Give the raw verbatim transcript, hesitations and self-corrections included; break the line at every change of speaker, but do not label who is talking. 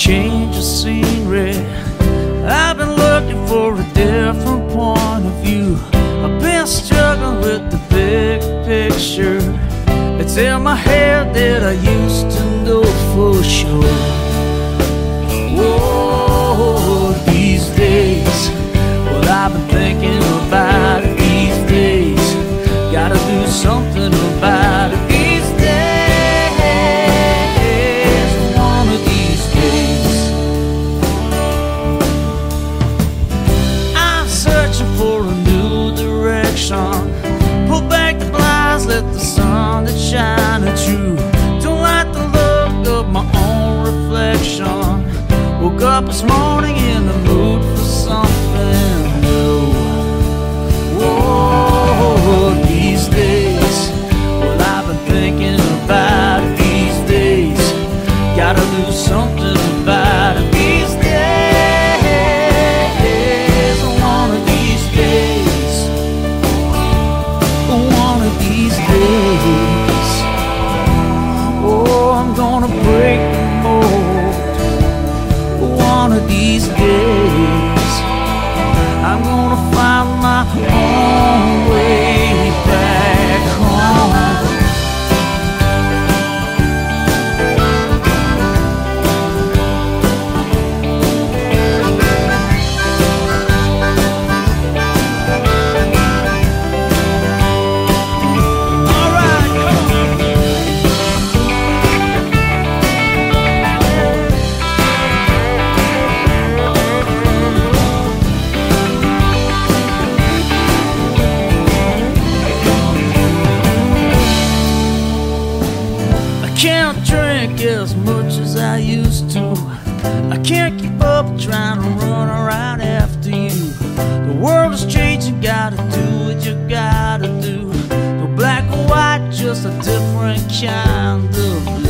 change of scenery. I've been looking for a different point of view. I've been struggling with the big picture. It's in my head that I used to know for sure. Whoa, these days, well, I've been thinking about it these days. Gotta do something about it these days. One of these days, I'm searching for a new direction. Pull back the blinds, let the sun that shine through. Don't like the look of my own reflection. Woke up this morning in the mood for something new. Whoa, these days, well, I've been thinking about it these days. Gotta do something about it these days. One of these days, one of these days. Oh, I'm gonna break the mold. One of these days, I'm gonna find my own way back home. All right, come on. I can't drink as much as I used to. I can't keep up trying to run around after you. The world is changing, gotta do what you gotta do. No black or white, just a different kind of